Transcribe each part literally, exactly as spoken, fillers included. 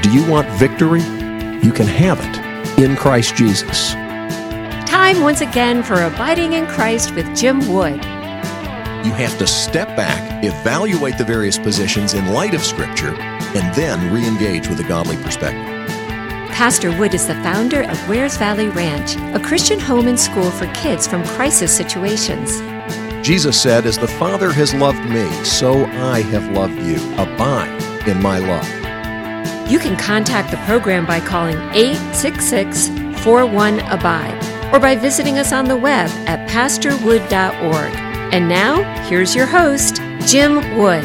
Do you want victory? You can have it in Christ Jesus. Time once again for Abiding in Christ with Jim Wood. You have to step back, evaluate the various positions in light of Scripture, and then re-engage with a godly perspective. Pastor Wood is the founder of Wares Valley Ranch, a Christian home and school for kids from crisis situations. Jesus said, "As the Father has loved me, so I have loved you. Abide in my love." You can contact the program by calling eight six six, four one, A B I D E or by visiting us on the web at pastor wood dot org. And now, here's your host, Jim Wood.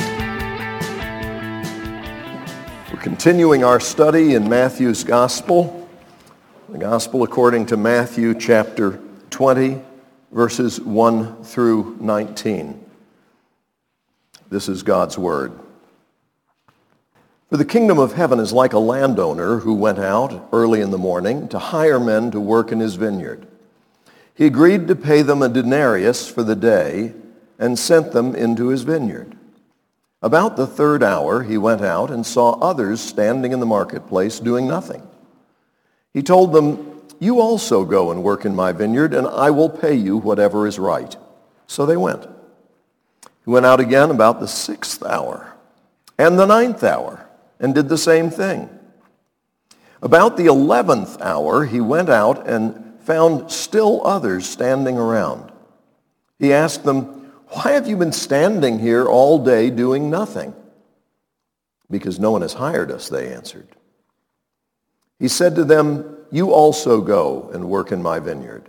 We're continuing our study in Matthew's Gospel, the Gospel according to Matthew chapter twenty, verses one through nineteen. This is God's Word. For the kingdom of heaven is like a landowner who went out early in the morning to hire men to work in his vineyard. He agreed to pay them a denarius for the day and sent them into his vineyard. About the third hour he went out and saw others standing in the marketplace doing nothing. He told them, "You also go and work in my vineyard, and I will pay you whatever is right." So they went. He went out again about the sixth hour and the ninth hour and did the same thing. About the eleventh hour he went out and found still others standing around. He asked them, "Why have you been standing here all day doing nothing?" "Because no one has hired us," they answered. He said to them, "You also go and work in my vineyard."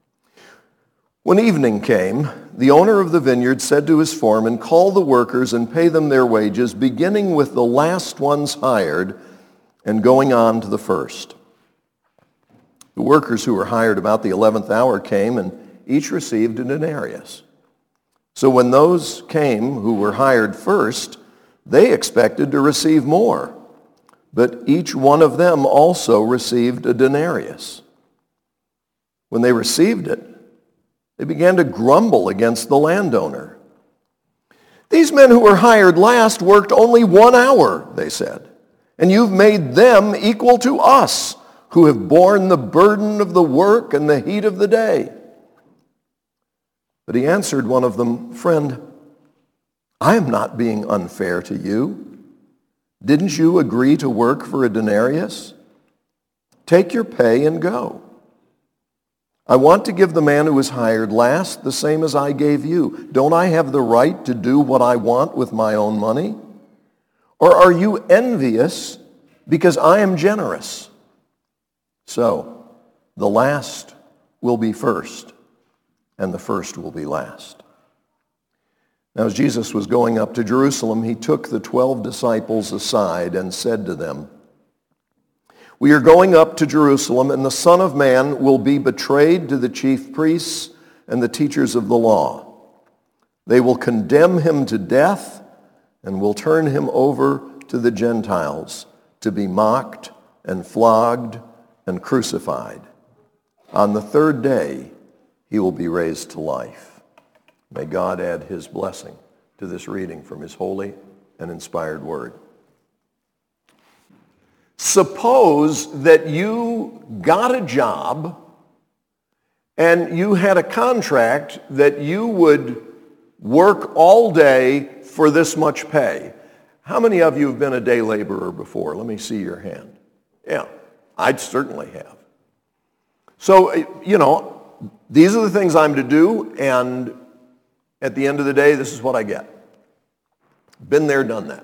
When evening came, the owner of the vineyard said to his foreman, "Call the workers and pay them their wages, beginning with the last ones hired and going on to the first." The workers who were hired about the eleventh hour came, and each received a denarius. So when those came who were hired first, they expected to receive more, but each one of them also received a denarius. When they received it, they began to grumble against the landowner. "These men who were hired last worked only one hour," they said, "and you've made them equal to us, who have borne the burden of the work and the heat of the day." But he answered one of them, "Friend, I am not being unfair to you. Didn't you agree to work for a denarius? Take your pay and go. I want to give the man who was hired last the same as I gave you. Don't I have the right to do what I want with my own money? Or are you envious because I am generous?" So, the last will be first, and the first will be last. Now, as Jesus was going up to Jerusalem, he took the twelve disciples aside and said to them, "We are going up to Jerusalem, and the Son of Man will be betrayed to the chief priests and the teachers of the law. They will condemn him to death and will turn him over to the Gentiles to be mocked and flogged and crucified. On the third day, he will be raised to life." May God add his blessing to this reading from his holy and inspired word. Suppose that you got a job and you had a contract that you would work all day for this much pay. How many of you have been a day laborer before? Let me see your hand. Yeah. I'd certainly have. So, you know, these are the things I'm to do, and at the end of the day, this is what I get. Been there, done that.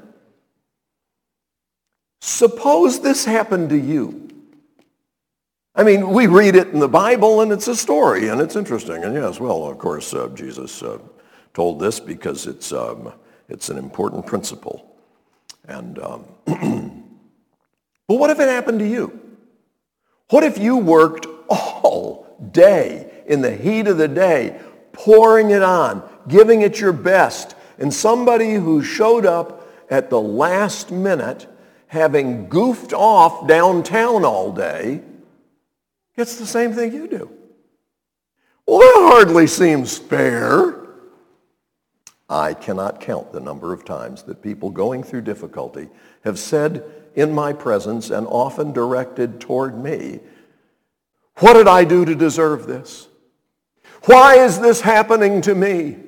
Suppose this happened to you. I mean, we read it in the Bible, and it's a story, and it's interesting. And yes, well, of course, uh, Jesus uh, told this because it's, um, it's an important principle. And um, but what if it happened to you? What if you worked all day in the heat of the day, pouring it on, giving it your best, and somebody who showed up at the last minute, having goofed off downtown all day, gets the same thing you do? Well, that hardly seems fair. I cannot count the number of times that people going through difficulty have said in my presence and often directed toward me, "What did I do to deserve this? Why is this happening to me?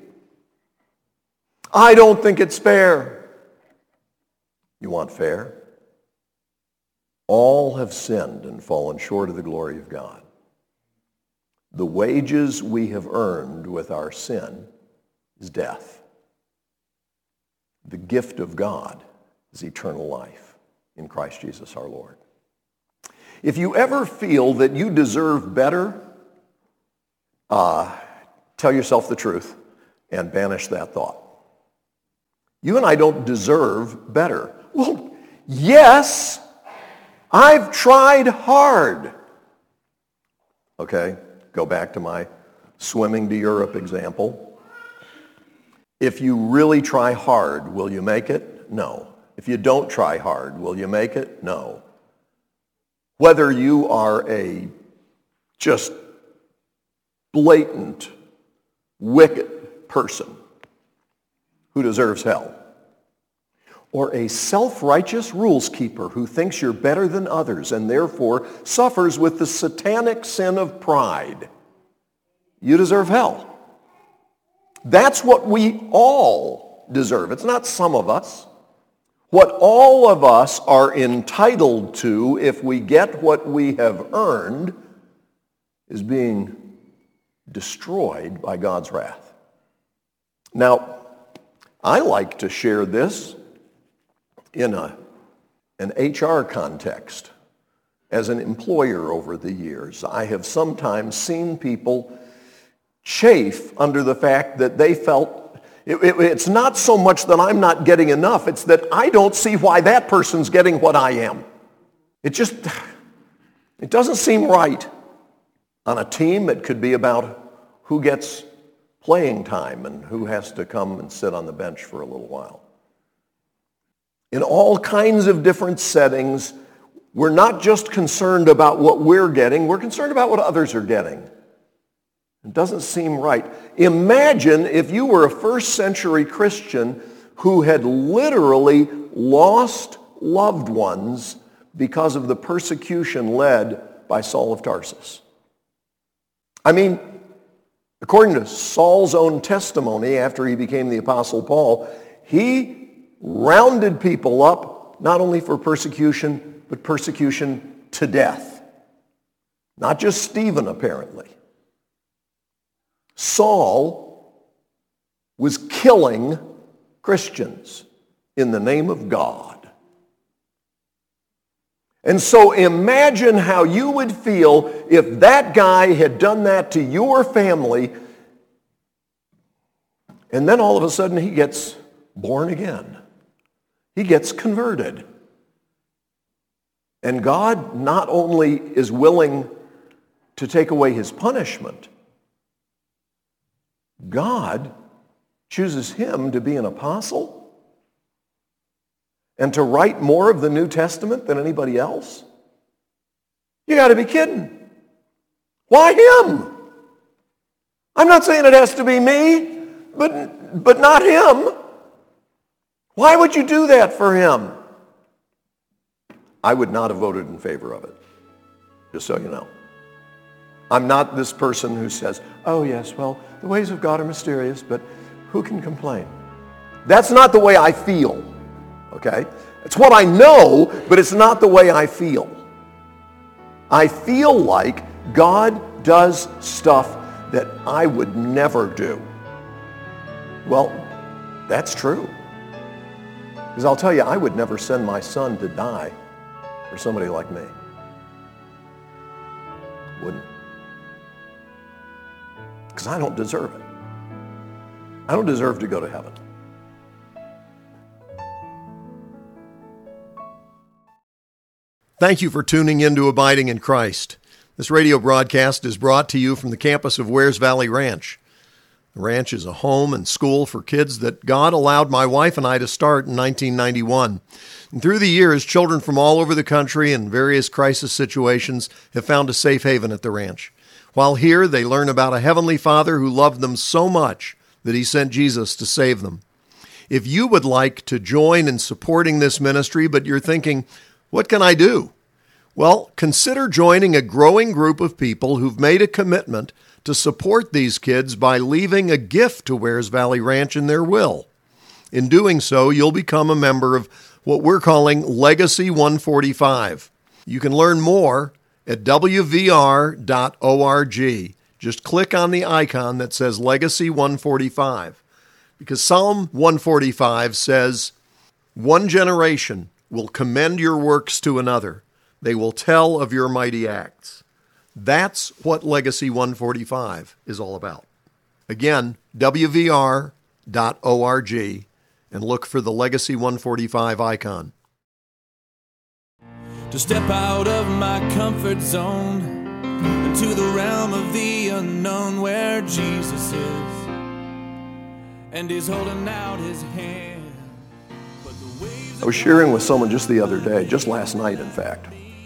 I don't think it's fair." You want fair? All have sinned and fallen short of the glory of God. The wages we have earned with our sin is death. The gift of God is eternal life in Christ Jesus our Lord. If you ever feel that you deserve better, uh, tell yourself the truth and banish that thought. You and I don't deserve better. Well, yes, I've tried hard. Okay, go back to my swimming to Europe example. If you really try hard, will you make it? No. If you don't try hard, will you make it? No. Whether you are a just blatant, wicked person who deserves hell, or a self-righteous rules keeper who thinks you're better than others and therefore suffers with the satanic sin of pride, you deserve hell. That's what we all deserve. It's not some of us. What all of us are entitled to if we get what we have earned is being destroyed by God's wrath. Now, I like to share this in a, an H R context. As an employer over the years, I have sometimes seen people chafe under the fact that they felt it, it, it's not so much that I'm not getting enough, it's that I don't see why that person's getting what I am. It just, it doesn't seem right. On a team, it could be about who gets playing time and who has to come and sit on the bench for a little while. In all kinds of different settings, we're not just concerned about what we're getting, we're concerned about what others are getting. It doesn't seem right. Imagine if you were a first century Christian who had literally lost loved ones because of the persecution led by Saul of Tarsus. I mean, according to Saul's own testimony after he became the Apostle Paul, he rounded people up not only for persecution, but persecution to death. Not just Stephen, apparently. Saul was killing Christians in the name of God. And so imagine how you would feel if that guy had done that to your family, and then all of a sudden he gets born again. He gets converted. And God not only is willing to take away his punishment, God chooses him to be an apostle and to write more of the New Testament than anybody else? You got to be kidding. Why him? I'm not saying it has to be me, but, but not him. Why would you do that for him? I would not have voted in favor of it, just so you know. I'm not this person who says, oh yes, well, the ways of God are mysterious, but who can complain? That's not the way I feel, okay? It's what I know, but it's not the way I feel. I feel like God does stuff that I would never do. Well, that's true. Because I'll tell you, I would never send my son to die for somebody like me. Wouldn't. Because I don't deserve it. I don't deserve to go to heaven. Thank you for tuning in to Abiding in Christ. This radio broadcast is brought to you from the campus of Wears Valley Ranch. The ranch is a home and school for kids that God allowed my wife and I to start in nineteen ninety-one. And through the years, children from all over the country and various crisis situations have found a safe haven at the ranch. While here, they learn about a Heavenly Father who loved them so much that he sent Jesus to save them. If you would like to join in supporting this ministry, but you're thinking, what can I do? Well, consider joining a growing group of people who've made a commitment to support these kids by leaving a gift to Wears Valley Ranch in their will. In doing so, you'll become a member of what we're calling Legacy one forty-five. You can learn more at w v r dot org. Just click on the icon that says Legacy one forty-five. Because Psalm one forty-five says, "One generation will commend your works to another. They will tell of your mighty acts." That's what Legacy one forty-five is all about. Again, w v r dot org, and look for the Legacy one forty-five icon. To step out of my comfort zone into the realm of the unknown where Jesus is. And he's holding out his hand. But the waves I was sharing with someone just the other day, just last night in fact,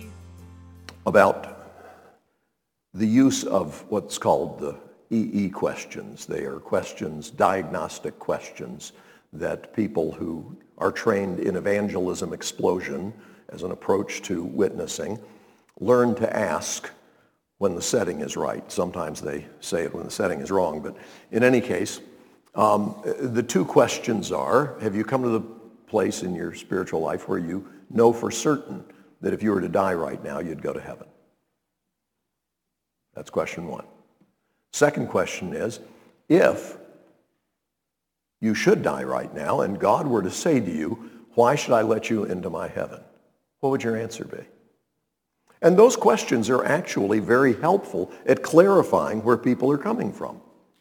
about the use of what's called the E E questions. They are questions, diagnostic questions, that people who are trained in evangelism explosion as an approach to witnessing learn to ask when the setting is right. Sometimes they say it when the setting is wrong, but in any case, Um, the two questions are, have you come to the place in your spiritual life where you know for certain that if you were to die right now, you'd go to heaven? That's question one. Second question is, if you should die right now and God were to say to you, why should I let you into my heaven? What would your answer be? And those questions are actually very helpful at clarifying where people are coming from.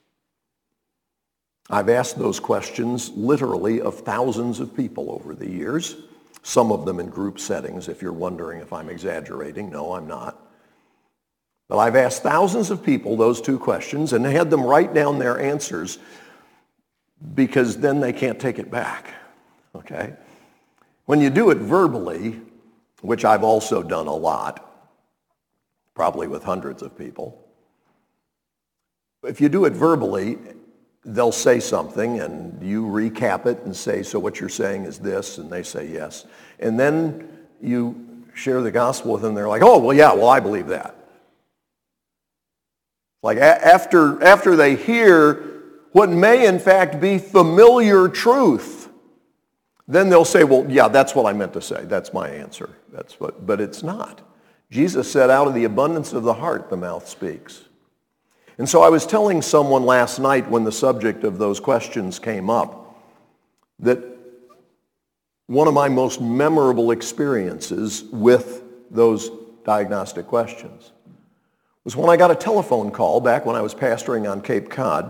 I've asked those questions literally of thousands of people over the years, some of them in group settings, if you're wondering if I'm exaggerating. No, I'm not. But I've asked thousands of people those two questions and had them write down their answers because then they can't take it back, okay? When you do it verbally, which I've also done a lot, probably with hundreds of people, if you do it verbally, they'll say something and you recap it and say, so what you're saying is this, and they say yes. And then you share the gospel with them, they're like, oh, well, yeah, well, I believe that. Like a- after, after they hear what may in fact be familiar truth, then they'll say, well, yeah, that's what I meant to say. That's my answer. That's what, but it's not. Jesus said, out of the abundance of the heart, the mouth speaks. And so I was telling someone last night when the subject of those questions came up that one of my most memorable experiences with those diagnostic questions was when I got a telephone call back when I was pastoring on Cape Cod.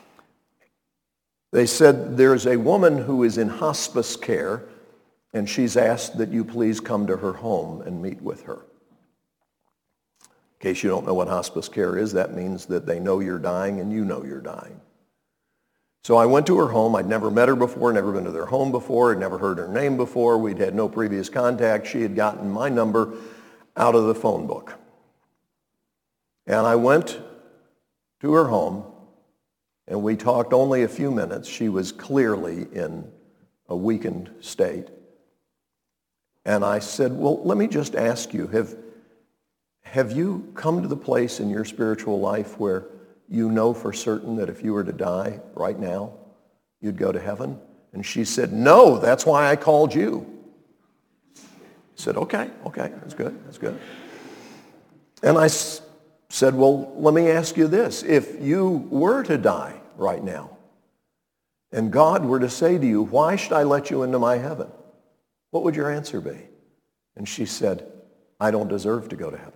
They said, there's a woman who is in hospice care, and she's asked that you please come to her home and meet with her. In case you don't know what hospice care is, that means that they know you're dying and you know you're dying. So I went to her home. I'd never met her before, never been to their home before, I'd never heard her name before. We'd had no previous contact. She had gotten my number out of the phone book. And I went to her home, and we talked only a few minutes. She was clearly in a weakened state. And I said, well, let me just ask you, have Have you come to the place in your spiritual life where you know for certain that if you were to die right now, you'd go to heaven? And she said, no, that's why I called you. I said, okay, okay, that's good, that's good. And I s- said, well, let me ask you this. If you were to die right now, and God were to say to you, why should I let you into my heaven? What would your answer be? And she said, I don't deserve to go to heaven.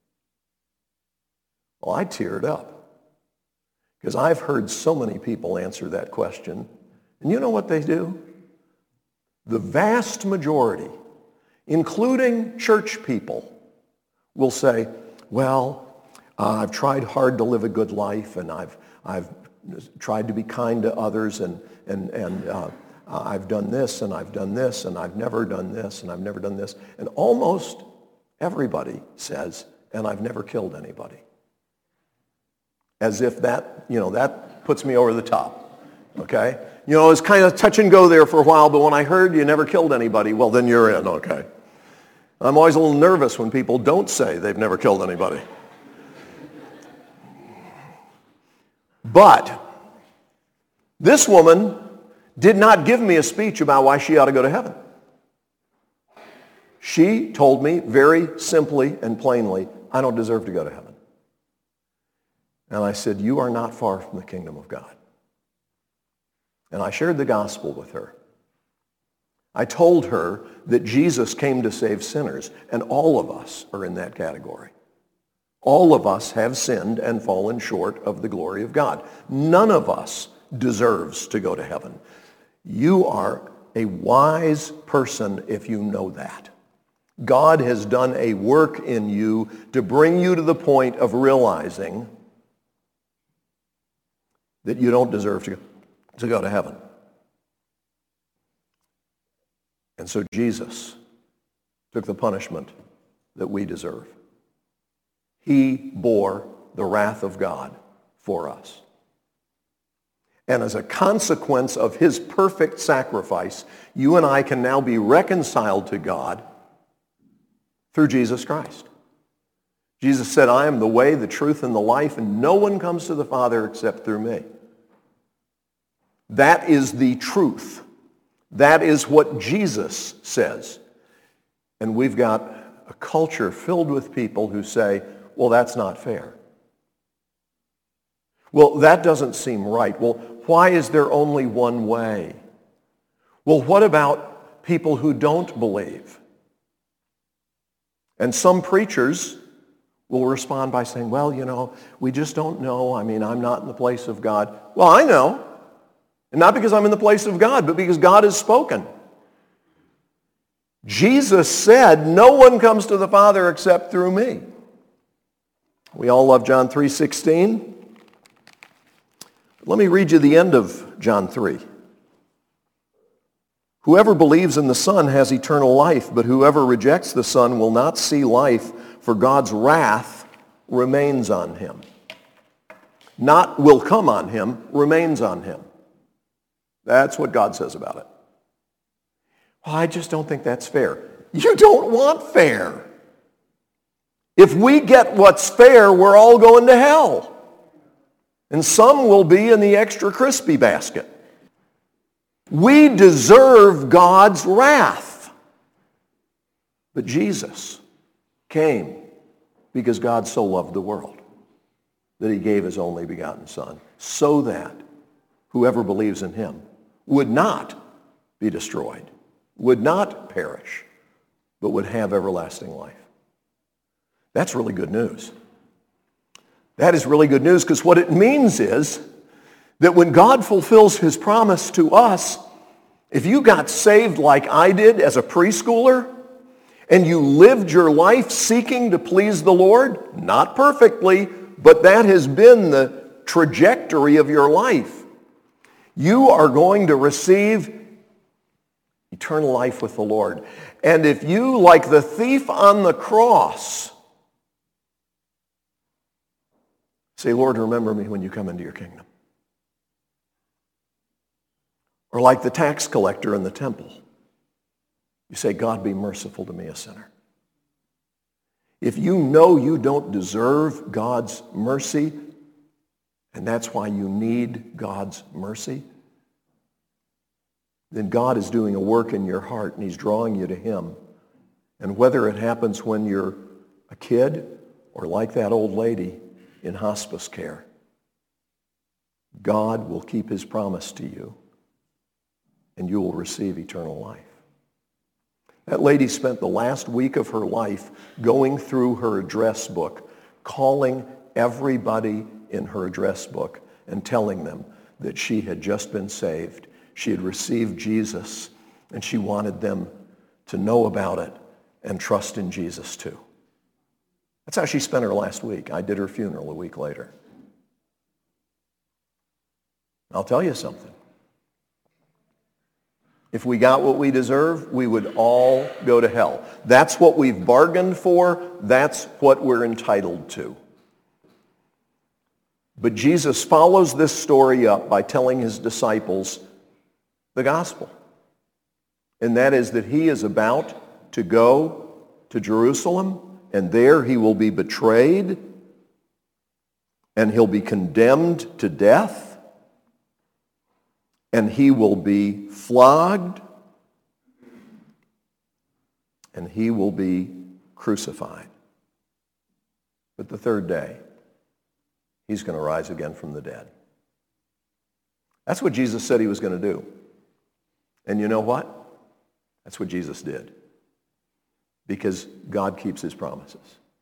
Well, I teared up because I've heard so many people answer that question. And you know what they do? The vast majority, including church people, will say, well, uh, I've tried hard to live a good life, and I've, I've tried to be kind to others, and, and, and uh, I've done this, and I've done this, and I've never done this, and I've never done this. And almost everybody says, and I've never killed anybody. As if that, you know, that puts me over the top. Okay? You know, it's kind of touch and go there for a while, but when I heard you never killed anybody, well, then you're in, okay? I'm always a little nervous when people don't say they've never killed anybody. But this woman did not give me a speech about why she ought to go to heaven. She told me very simply and plainly, I don't deserve to go to heaven. And I said, you are not far from the kingdom of God. And I shared the gospel with her. I told her that Jesus came to save sinners, and all of us are in that category. All of us have sinned and fallen short of the glory of God. None of us deserves to go to heaven. You are a wise person if you know that. God has done a work in you to bring you to the point of realizing that you don't deserve to go, to go to heaven. And so Jesus took the punishment that we deserve. He bore the wrath of God for us. And as a consequence of his perfect sacrifice, you and I can now be reconciled to God through Jesus Christ. Jesus said, I am the way, the truth, and the life, and no one comes to the Father except through me. That is the truth. That is what Jesus says. And we've got a culture filled with people who say, well, that's not fair. Well, that doesn't seem right. Well, why is there only one way? Well, what about people who don't believe? And some preachers will respond by saying, well, you know, we just don't know. I mean, I'm not in the place of God. Well, I know. And not because I'm in the place of God, but because God has spoken. Jesus said, no one comes to the Father except through me. We all love John three sixteen. Let me read you the end of John three. Whoever believes in the Son has eternal life, but whoever rejects the Son will not see life, for God's wrath remains on him. Not will come on him, remains on him. That's what God says about it. Well, I just don't think that's fair. You don't want fair. If we get what's fair, we're all going to hell. And some will be in the extra crispy basket. We deserve God's wrath. But Jesus came because God so loved the world that he gave his only begotten Son, so that whoever believes in him would not be destroyed, would not perish, but would have everlasting life. That's really good news. That is really good news, because what it means is that when God fulfills his promise to us, if you got saved like I did as a preschooler, and you lived your life seeking to please the Lord, not perfectly, but that has been the trajectory of your life, you are going to receive eternal life with the Lord. And if you, like the thief on the cross, say, Lord, remember me when you come into your kingdom. Or like the tax collector in the temple, you say, God, be merciful to me, a sinner. If you know you don't deserve God's mercy, and that's why you need God's mercy, then God is doing a work in your heart, and he's drawing you to him. And whether it happens when you're a kid or like that old lady in hospice care, God will keep his promise to you, and you will receive eternal life. That lady spent the last week of her life going through her address book, calling everybody in her address book and telling them that she had just been saved. She had received Jesus, and she wanted them to know about it and trust in Jesus too. That's how she spent her last week. I did her funeral a week later. I'll tell you something. If we got what we deserve, we would all go to hell. That's what we've bargained for. That's what we're entitled to. But Jesus follows this story up by telling his disciples the gospel. And that is that he is about to go to Jerusalem, and there he will be betrayed, and he'll be condemned to death, and he will be flogged, and he will be crucified. But the third day, he's going to rise again from the dead. That's what Jesus said he was going to do. And you know what? That's what Jesus did. Because God keeps his promises.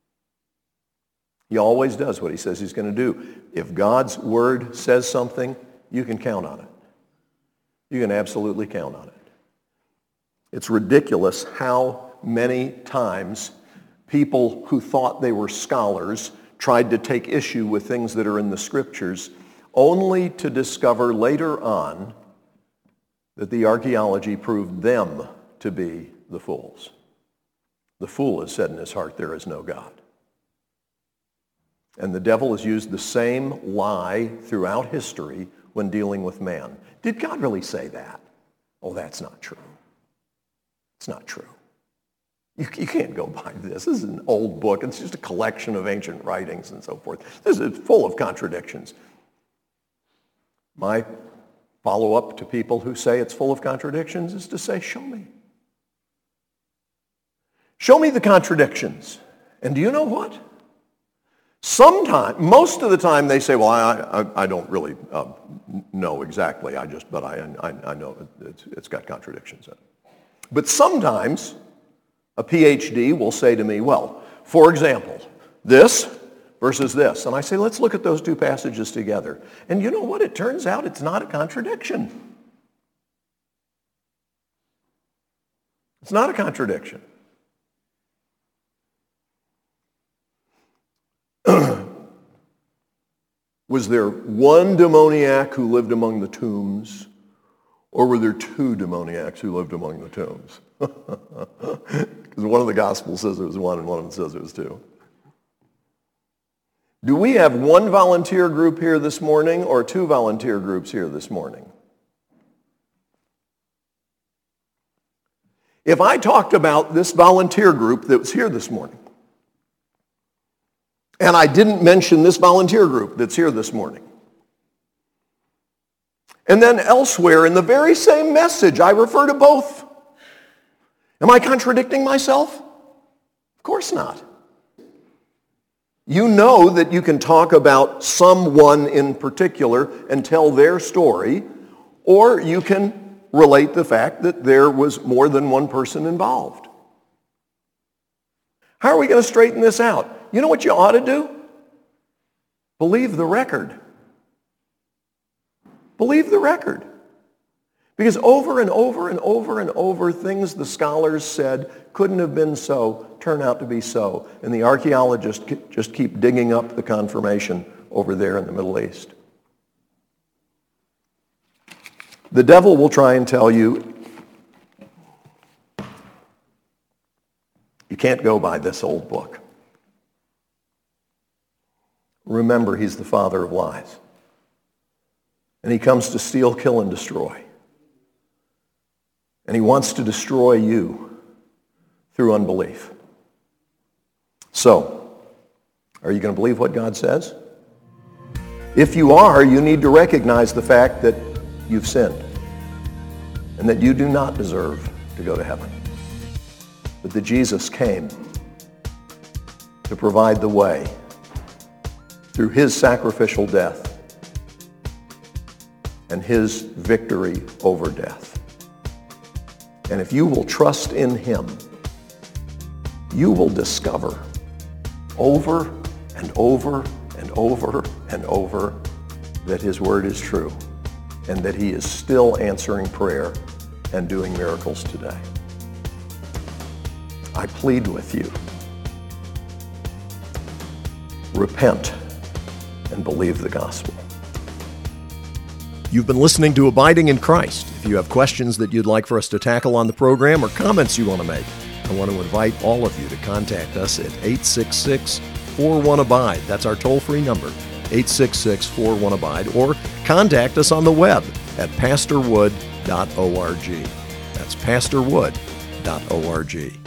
He always does what he says he's going to do. If God's word says something, you can count on it. You can absolutely count on it. It's ridiculous how many times people who thought they were scholars tried to take issue with things that are in the scriptures, only to discover later on that the archaeology proved them to be the fools. The fool has said in his heart, there is no God. And the devil has used the same lie throughout history when dealing with man. Did God really say that? Oh, that's not true. It's not true. You, you can't go by this. This is an old book. It's just a collection of ancient writings and so forth. This is full of contradictions. My follow-up to people who say it's full of contradictions is to say, show me. Show me the contradictions. And do you know what? Sometimes, most of the time they say, well, I, I, I don't really uh, know exactly. I just, but I, I, I know it's, it's got contradictions in it. But sometimes a P H D will say to me, well, for example, this versus this. And I say, let's look at those two passages together. And you know what? It turns out it's not a contradiction. It's not a contradiction. Was there one demoniac who lived among the tombs, or were there two demoniacs who lived among the tombs? Because one of the Gospels says it was one, and one of them says it was two. Do we have one volunteer group here this morning, or two volunteer groups here this morning? If I talked about this volunteer group that was here this morning, and I didn't mention this volunteer group that's here this morning, and then elsewhere in the very same message, I refer to both, am I contradicting myself? Of course not. You know that you can talk about someone in particular and tell their story, or you can relate the fact that there was more than one person involved. How are we going to straighten this out? You know what you ought to do? Believe the record. Believe the record. Because over and over and over and over, things the scholars said couldn't have been so turn out to be so. And the archaeologists just keep digging up the confirmation over there in the Middle East. The devil will try and tell you, you can't go by this old book. Remember, he's the father of lies. And he comes to steal, kill, and destroy. And he wants to destroy you through unbelief. So, are you going to believe what God says? If you are, you need to recognize the fact that you've sinned and that you do not deserve to go to heaven. But that Jesus came to provide the way through his sacrificial death and his victory over death. And if you will trust in him, you will discover over and over and over and over that his word is true and that he is still answering prayer and doing miracles today. I plead with you, repent and believe the gospel. You've been listening to Abiding in Christ. If you have questions that you'd like for us to tackle on the program or comments you want to make, I want to invite all of you to contact us at eight six six, four one, ABIDE. That's our toll-free number, eight six six, four one, ABIDE, or contact us on the web at pastor wood dot org. That's pastor wood dot org.